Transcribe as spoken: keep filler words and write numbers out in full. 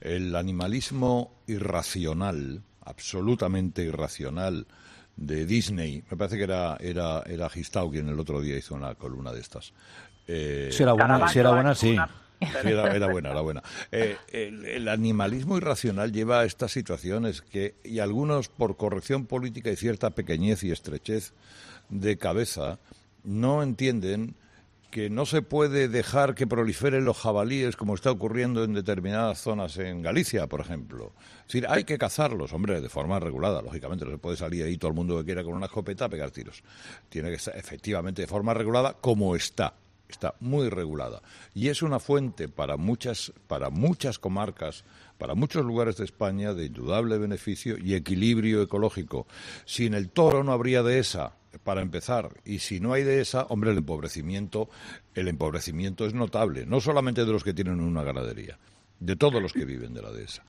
El animalismo irracional, absolutamente irracional, de Disney, me parece que era era era Gistau quien el otro día hizo una columna de estas. Eh, si era buena, si era buena, sí. Sí, era, era buena, era buena. Eh, el, el animalismo irracional lleva a estas situaciones que, y algunos por corrección política y cierta pequeñez y estrechez de cabeza, no entienden que no se puede dejar que proliferen los jabalíes como está ocurriendo en determinadas zonas en Galicia, por ejemplo. Es decir, hay que cazarlos, hombre, de forma regulada, lógicamente. No se puede salir ahí todo el mundo que quiera con una escopeta a pegar tiros. Tiene que estar efectivamente de forma regulada como está. Está muy regulada. Y es una fuente para muchas, para muchas comarcas, para muchos lugares de España, de indudable beneficio y equilibrio ecológico. Sin el toro no habría dehesa, para empezar. Y si no hay dehesa, hombre, el empobrecimiento, el empobrecimiento es notable. No solamente de los que tienen una ganadería, de todos los que viven de la dehesa.